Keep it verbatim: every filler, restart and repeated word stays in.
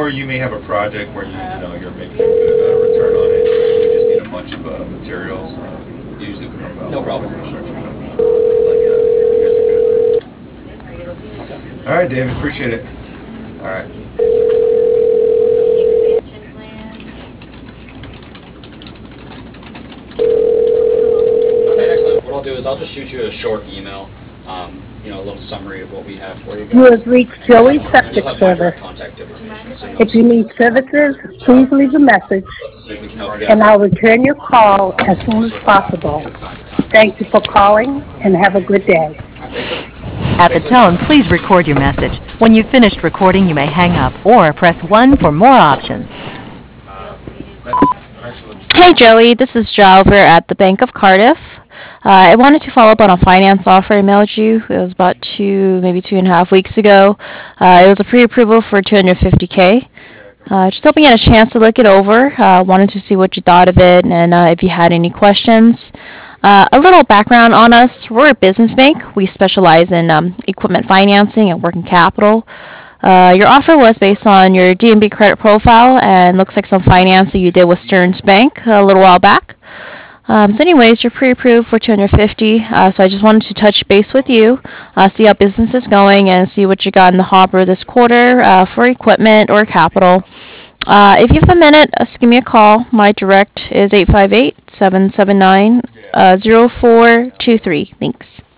or you may have a project where you, you know, you're making a good uh, return on it. You just need a bunch of uh, materials. Uh, usually we help out. No problem. Construction companies. But yeah, you guys are good. Okay. All right, David. Appreciate it. All right. Okay, excellent. What I'll do is I'll just shoot you a short email, um, you know, a little summary of what we have for you guys. You have reached And you'll Joey have, and Septic you'll have my Service. direct contact information. So If you need services, please leave a message, see if we can help you and guys I'll out. return your call as soon as possible. Thank you for calling, and have a good day. At the tone, please record your message. When you've finished recording, you may hang up or press one for more options. Hey Joey, this is Jo over at the Bank of Cardiff. Uh, I wanted to follow up on a finance offer I mailed you. It was about two, maybe two and a half weeks ago. Uh, it was a pre-approval for two hundred fifty K. Uh, just hoping you had a chance to look it over. Uh, wanted to see what you thought of it and uh, if you had any questions. Uh, a little background on us. We're a business bank. We specialize in um, equipment financing and working capital. Uh, your offer was based on your D N B credit profile and looks like some financing you did with Stearns Bank a little while back. Um, so anyways, you're pre-approved for two hundred fifty. Uh, so I just wanted to touch base with you, uh, see how business is going, and see what you got in the hopper this quarter uh, for equipment or capital. Uh, if you have a minute, uh, just give me a call. My direct is eight five eight, seven seven nine, zero four two three. Thanks.